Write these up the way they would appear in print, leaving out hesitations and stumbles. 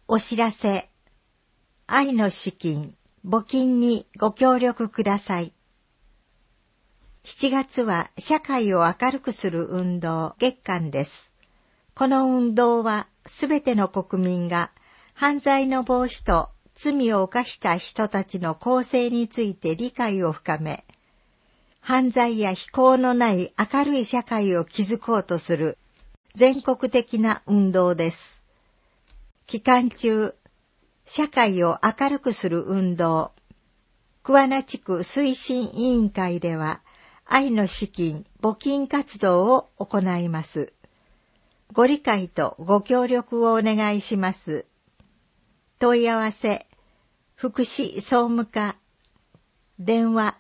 お知らせ。愛の資金、募金にご協力ください。7月は社会を明るくする運動月間です。この運動はすべての国民が犯罪の防止と罪を犯した人たちの更生について理解を深め、犯罪や非行のない明るい社会を築こうとする全国的な運動です。期間中、社会を明るくする運動、桑名地区推進委員会では、愛の資金、募金活動を行います。ご理解とご協力をお願いします。問い合わせ、福祉総務課、電話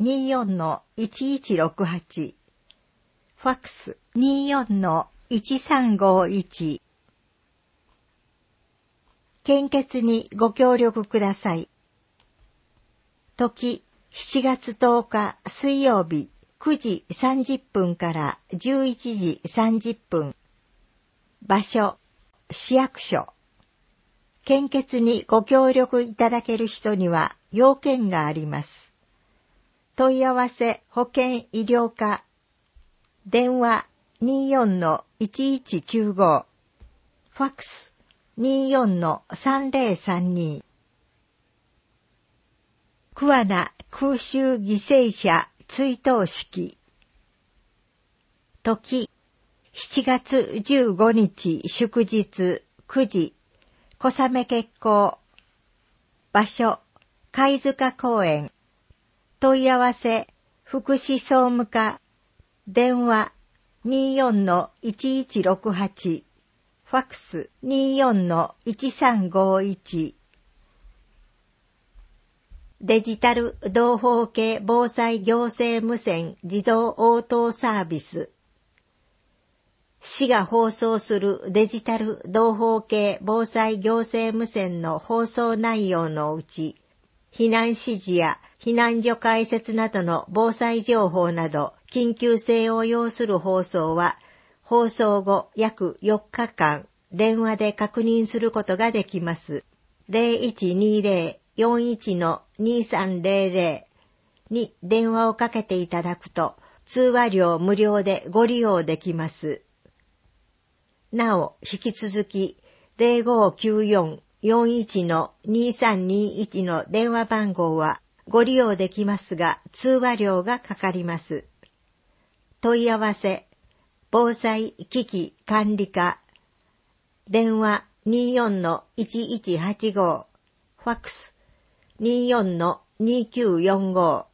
24-1168、ファックス 24-1351、献血にご協力ください。時、7月10日水曜日9時30分から11時30分。場所、市役所。献血にご協力いただける人には要件があります。問い合わせ保健医療課。電話 24-1195。ファックス 24-3032。桑名空襲犠牲者追悼式。時、7月15日祝日9時、小雨決行。場所、貝塚公園。問い合わせ、福祉総務課。電話 24-1168。ファックス 24-1351。デジタル同胞系防災行政無線自動応答サービス。市が放送するデジタル同胞系防災行政無線の放送内容のうち、避難指示や避難所開設などの防災情報など緊急性を要する放送は、放送後約4日間電話で確認することができます。0120-41-2300 に電話をかけていただくと、通話料無料でご利用できます。なお、引き続き、0594-41-2321 の電話番号はご利用できますが、通話料がかかります。問い合わせ、防災危機管理課、電話 24-1185、ファックス 24-2945。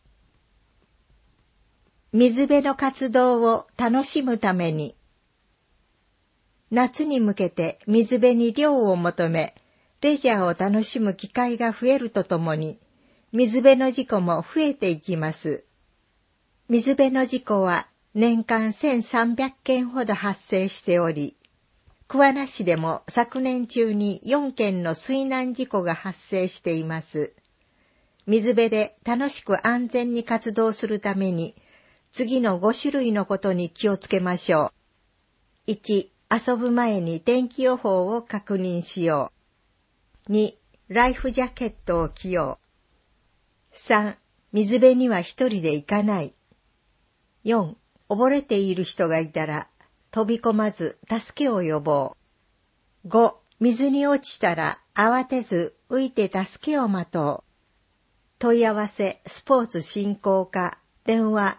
水辺の活動を楽しむために、夏に向けて水辺に涼を求め、レジャーを楽しむ機会が増えるとともに、水辺の事故も増えていきます。水辺の事故は年間1300件ほど発生しており、桑名市でも昨年中に4件の水難事故が発生しています。水辺で楽しく安全に活動するために、次の5種類のことに気をつけましょう。1、遊ぶ前に天気予報を確認しよう。2、ライフジャケットを着よう。3、水辺には一人で行かない。4、溺れている人がいたら飛び込まず助けを呼ぼう。5、水に落ちたら慌てず浮いて助けを待とう。問い合わせスポーツ振興課、電話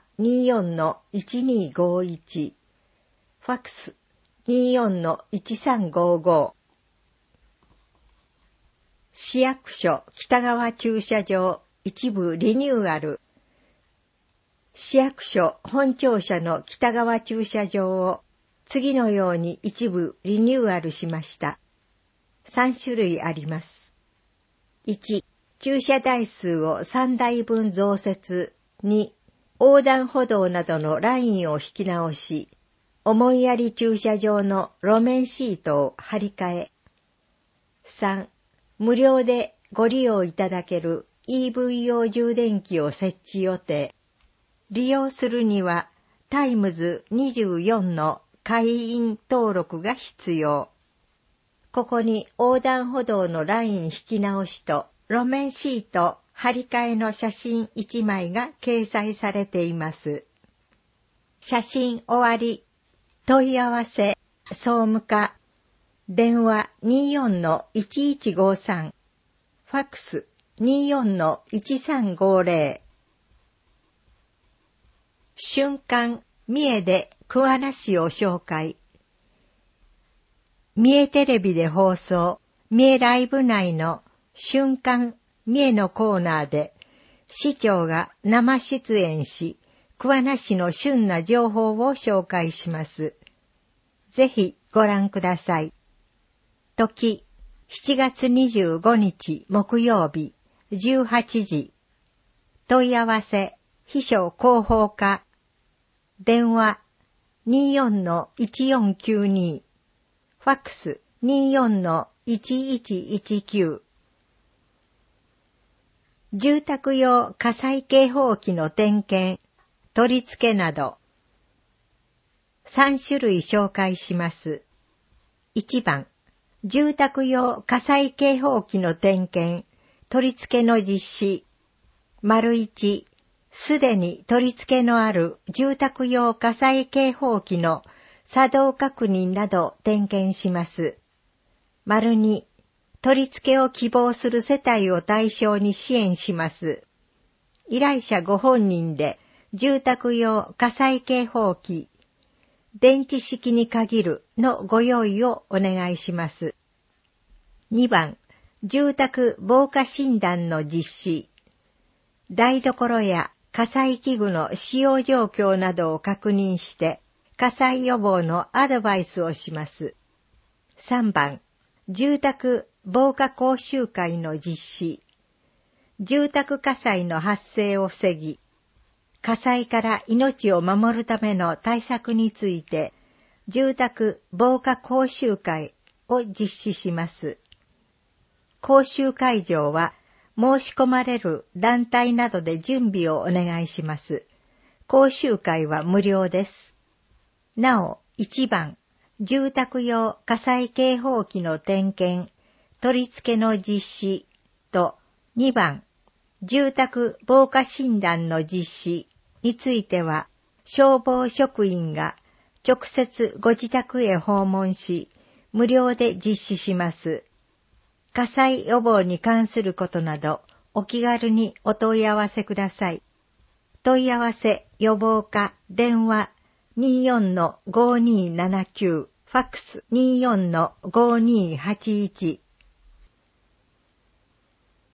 24-1251、ファックス 24-1355。市役所北側駐車場一部リニューアル。市役所本庁舎の北側駐車場を次のように一部リニューアルしました。3種類あります。1、駐車台数を3台分増設。2、横断歩道などのラインを引き直し、思いやり駐車場の路面シートを張り替え。3、無料でご利用いただける EV 用充電器を設置予定。利用するにはタイムズ24の会員登録が必要。 ここに横断歩道のライン引き直しと路面シート張り替えの写真1枚が掲載されています。写真終わり。問い合わせ、総務課、電話 24-1153、ファックス 24-1350。瞬間、三重で桑名市を紹介。三重テレビで放送、三重ライブ内の瞬間、三重のコーナーで、市長が生出演し、桑名市の旬な情報を紹介します。ぜひご覧ください。時、7月25日木曜日、18時。問い合わせ、秘書広報課。電話、24-1492。ファックス 24-1119。住宅用火災警報器の点検、取り付けなど3種類紹介します。1番、住宅用火災警報器の点検、取り付けの実施。1、すでに取り付けのある住宅用火災警報器の作動確認など点検します。2、取り付けを希望する世帯を対象に支援します。依頼者ご本人で住宅用火災警報器、電池式に限るのご用意をお願いします。2番、住宅防火診断の実施。台所や火災器具の使用状況などを確認して火災予防のアドバイスをします。3番、住宅防火講習会の実施。住宅火災の発生を防ぎ、火災から命を守るための対策について、住宅防火講習会を実施します。講習会場は申し込まれる団体などで準備をお願いします。講習会は無料です。なお、1番、住宅用火災警報器の点検、取り付けの実施と2番、住宅防火診断の実施については、消防職員が直接ご自宅へ訪問し、無料で実施します。火災予防に関することなど、お気軽にお問い合わせください。問い合わせ予防課電話 24-5279、ファックス 24-5281。